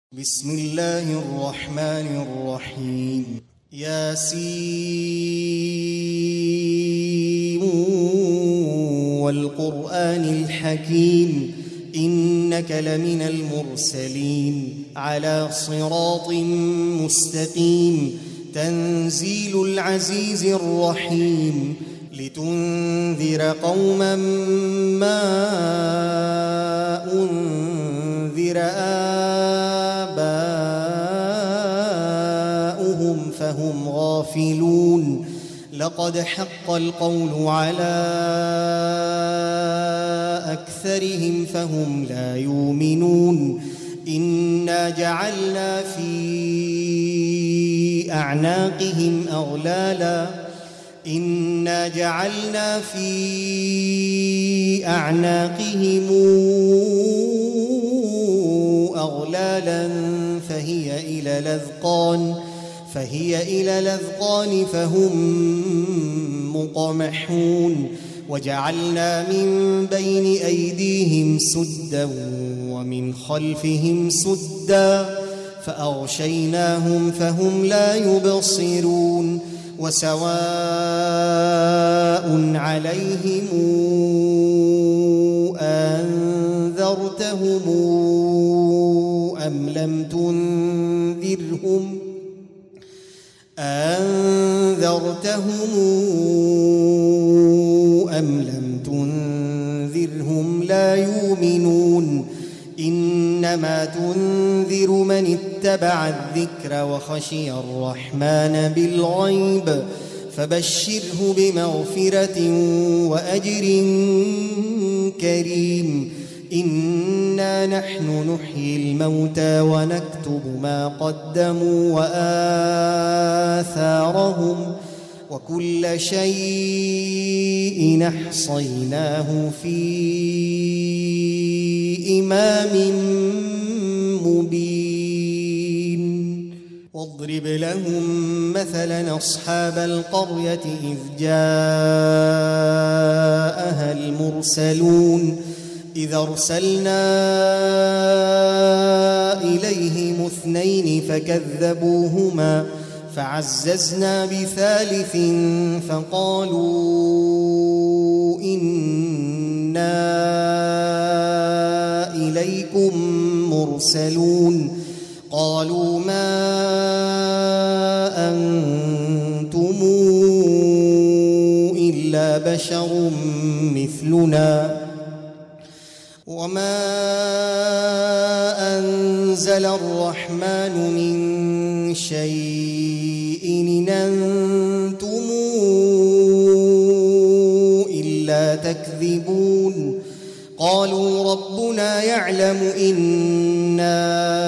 بسم الله الرحمن الرحيم ياسين والقرآن الحكيم إنك لمن المرسلين على صراط مستقيم تنزيل العزيز الرحيم لتنذر قوما ما أنذر آباؤهم فهم غافلون لقد حق القول على أكثرهم فهم لا يؤمنون إنا جعلنا في أعناقهم أغلالا فهي إلى الأذقان فهم مقمحون وجعلنا من بين أيديهم سدا ومن خلفهم سدا فأغشيناهم فهم لا يبصرون وسواء عليهم أنذرتهم أم لم تنذرهم لا يؤمنون إنما تنذر من اتبع الذكر وخشي الرحمن بالغيب فبشره بمغفرة وأجر كريم إنا نحن نحيي الموتى ونكتب ما قدموا وآثارهم وكل شيء أحصيناه في إمام مبين واضرب لهم مثلا أصحاب القرية إذ جاءها المرسلون إذ أرسلنا إليهم 2 فكذبوهما فعززنا بثالث فقالوا إنا إليكم مرسلون قالوا ما أنتم إلا بشر مثلنا وما أنزل الرحمن من شيء إن أنتم إلا تكذبون قالوا ربنا يعلم إنا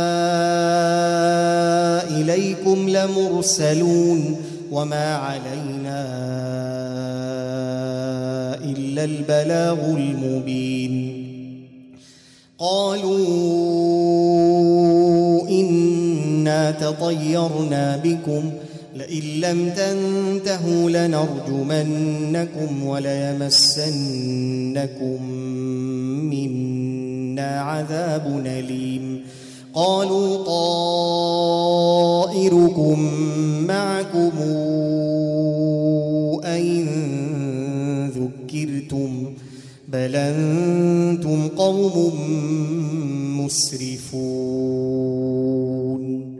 إليكم لمرسلون وما علينا إلا البلاغ المبين قالوا إنا تطيرنا بكم لئن لم تنتهوا لنرجمنكم وليمسنكم منا عذاب أليم قالوا طائركم معكم أئن ذكرتم بل أنتم قوم مسرفون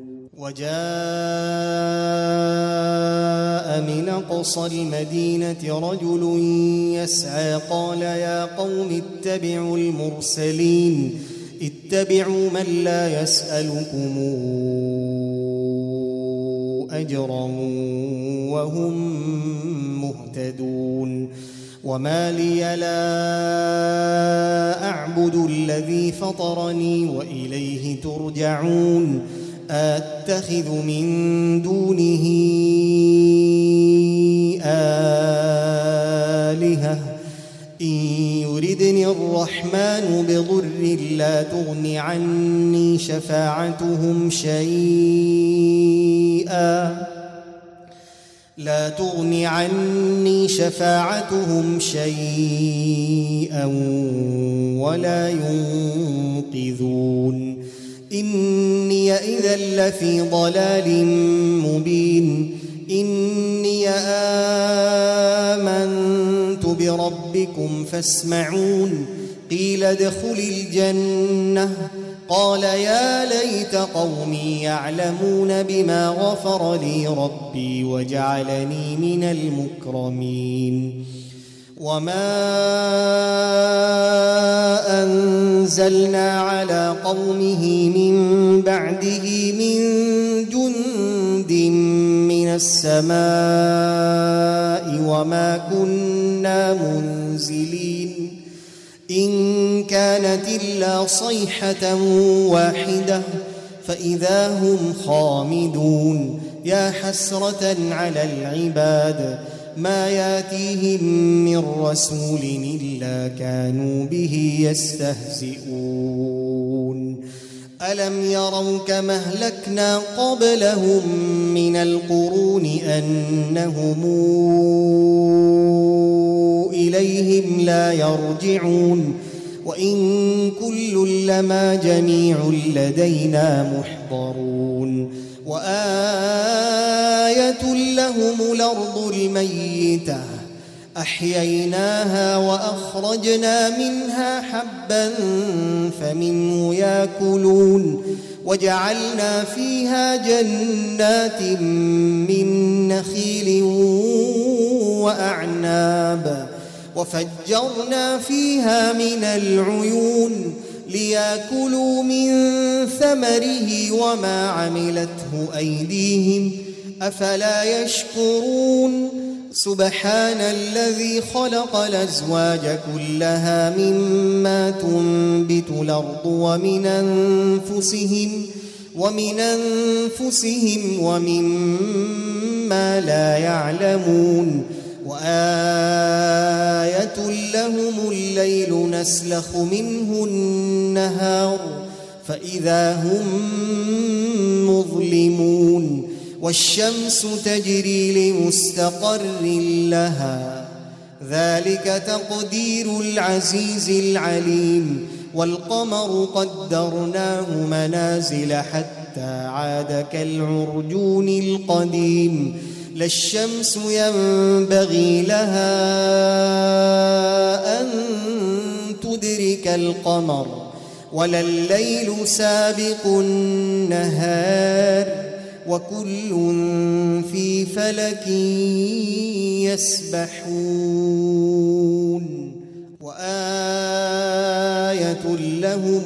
وجاء من أقصى المدينة رجل يسعى قال يا قوم اتبعوا المرسلين اتبعوا من لا يسألكم أجرا وهم مهتدون وما لي لا أعبد الذي فطرني وإليه ترجعون أتخذ من دونه آلهة إن يردني الرحمن بضر لا تغن عني شفاعتهم شيئا ولا ينقذون إني إذا لفي ضلال مبين إني آمنت بربكم فاسمعون قيل ادخل الجنة قال يا ليت قومي يعلمون بما غفر لي ربي وجعلني من المكرمين وما أنزلنا على قومه من بعده من جند من السماء وما كنا منزلين إن كانت إلا صيحة واحدة فإذا هم خامدون يا حسرة على العباد ما ياتيهم من رسول إلا كانوا به يستهزئون ألم يروا كما أهلكنا قبلهم من القرون أنهم إليهم لا يرجعون وإن كل لما جميع لدينا محضرون وآية لهم الأرض الميتة أحييناها وأخرجنا منها حبا فمنه يأكلون وجعلنا فيها جنات من نخيل وأعناب وفجرنا فيها من العيون ليأكلوا من ثمره وما عملته أيديهم أفلا يشكرون سبحان الذي خلق الأزواج كلها مما تنبت الأرض ومن أنفسهم ومما لا يعلمون وآية لهم الليل نسلخ منه النهار فإذا هم مظلمون والشمس تجري لمستقر لها ذلك تقدير العزيز العليم والقمر قدرناه منازل حتى عاد كالعرجون القديم لا الشمس ينبغي لها أن تدرك القمر ولا الليل سابق النهار وكل في فلك يسبحون وآية لهم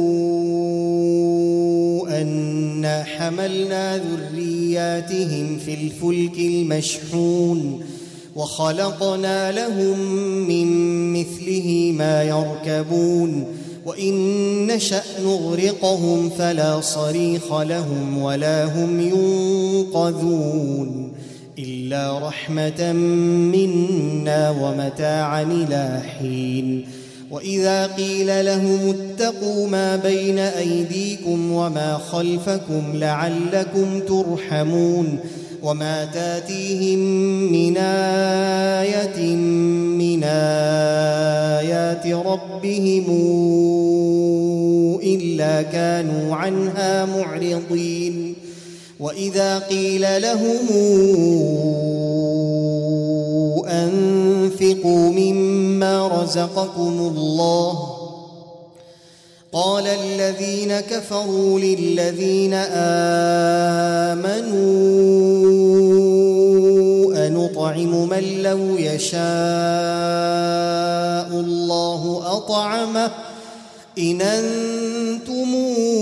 أنا حملنا ذرياتهم في الفلك المشحون وخلقنا لهم من مثله ما يركبون وإن نشأ نغرقهم فلا صريخ لهم ولا هم ينقذون إلا رحمة منا ومتاعا إلى حين وإذا قيل لهم اتقوا ما بين أيديكم وما خلفكم لعلكم ترحمون وما تاتيهم من آية من آيات ربهم إلا كانوا عنها معرضين وإذا قيل لهم أنفقوا مما رزقكم الله قال الذين كفروا للذين آمنوا أنطعم من لو يشاء الله أطعمه إن أنتم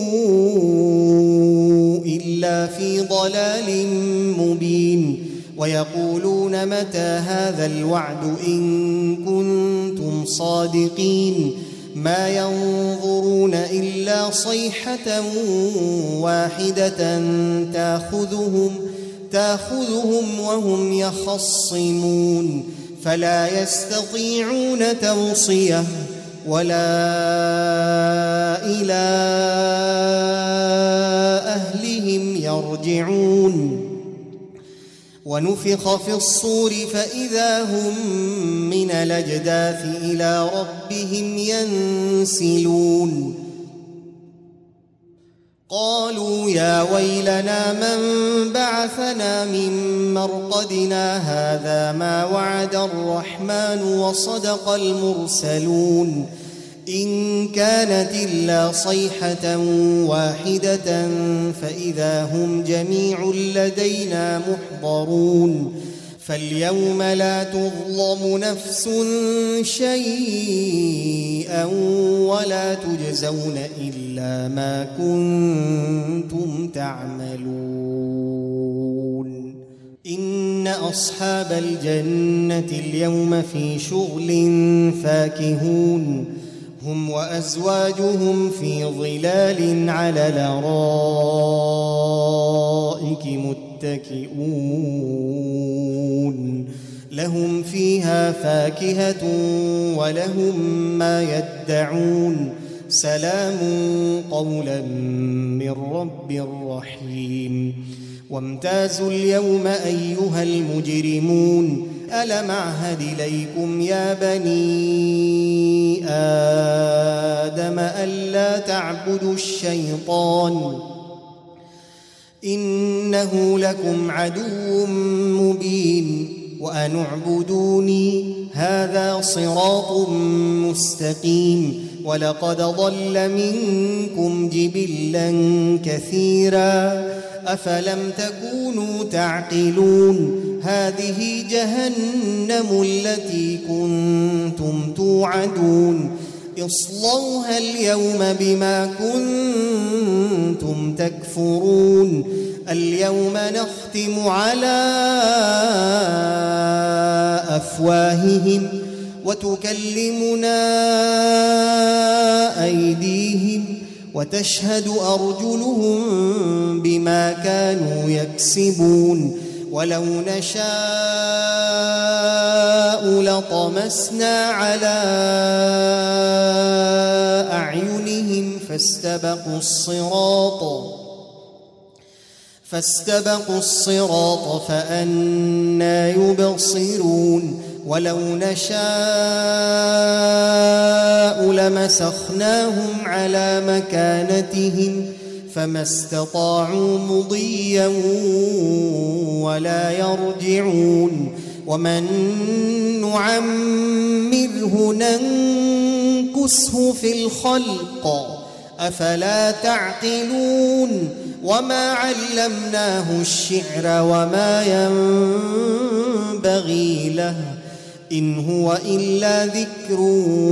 إلا في ضلال مبين ويقولون متى هذا الوعد إن كنتم صادقين ما ينظرون إلا صيحة واحدة تأخذهم وهم يخصمون فلا يستطيعون توصية ولا إلى أهلهم يرجعون ونفخ في الصور فإذا هم من الأجداث إلى ربهم ينسلون قالوا يا ويلنا من بعثنا من مرقدنا هذا ما وعد الرحمن وصدق المرسلون إن كانت إلا صيحة واحدة فإذا هم جميع لدينا محضرون فاليوم لا تظلم نفس شيئا ولا تجزون إلا ما كنتم تعملون إن أصحاب الجنة اليوم في شغل فاكهون هم وأزواجهم في ظلال على الأرائك متكئون لهم فيها فاكهة ولهم ما يدعون سلام قولا من رب رحيم وامتازوا اليوم أيها المجرمون ألم أعهد إليكم يا بني آدم ألا تعبدوا الشيطان إنه لكم عدو مبين وأن اعبدوني هذا صراط مستقيم ولقد ضل منكم جبلا كثيرا أفلم تكونوا تعقلون هذه جهنم التي كنتم توعدون اصلوها اليوم بما كنتم تكفرون اليوم نختم على أفواههم وتكلمنا أيديهم وتشهد أرجلهم بما كانوا يكسبون ولو نشاء لطمسنا على أعينهم فاستبقوا الصراط فأنى يبصرون ولو نشاء لمسخناهم على مكانتهم فما استطاعوا مضيا ولا يرجعون ومن نعمره ننكسه في الخلق أفلا تعقلون وما علمناه الشعر وما ينبغي له إن هو إلا ذكر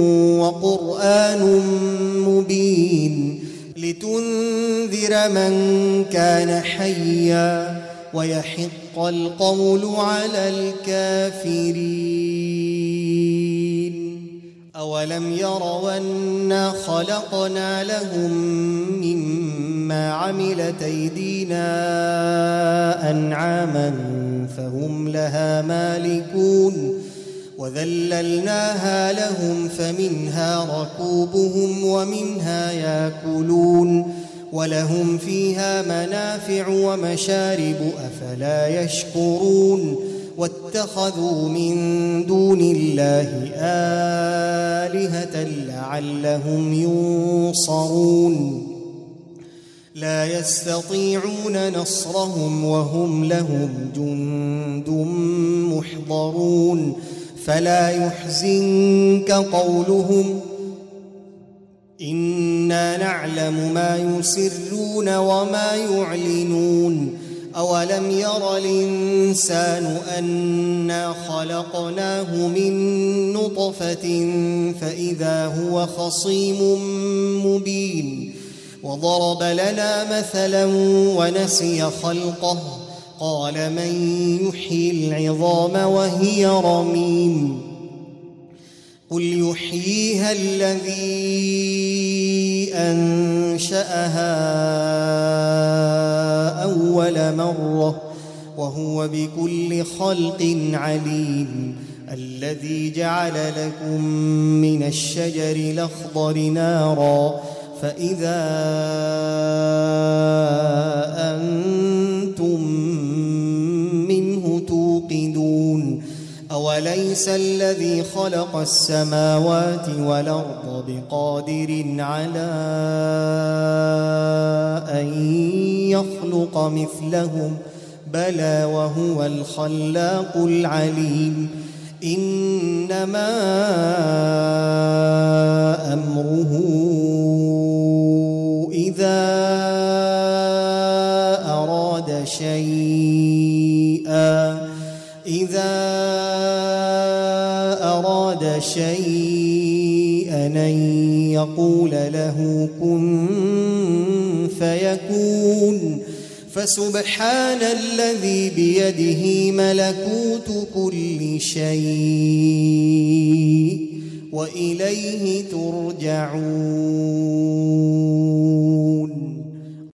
وقرآن مبين لتنذر من كان حيا ويحق القول على الكافرين أولم يروا أنا خلقنا لهم مما عملت أيدينا أنعاما فهم لها مالكون وذللناها لهم فمنها ركوبهم ومنها يأكلون ولهم فيها منافع ومشارب أفلا يشكرون واتخذوا من دون الله آلهة لعلهم ينصرون لا يستطيعون نصرهم وهم لهم جند محضرون فلا يحزنك قولهم إنا نعلم ما يسرون وما يعلنون أولم ير الإنسان أنا خلقناه من نطفة فإذا هو خصيم مبين وضرب لنا مثلا ونسي خلقه قال من يحيي العظام وهي رميم قل يحييها الذي أنشأها أول مرة وهو بكل خلق عليم الذي جعل لكم من الشجر الأخضر نارا فإذا أنتم منه توقدون أوليس الذي خلق السماوات والأرض الله بقادر على أن يخلق مثلهم بلى وهو الخلاق العليم إنما أمره إذا أراد شيئا أن يقول له كن فيكون فسبحان الذي بيده ملكوت كل شيء وإليه ترجعون.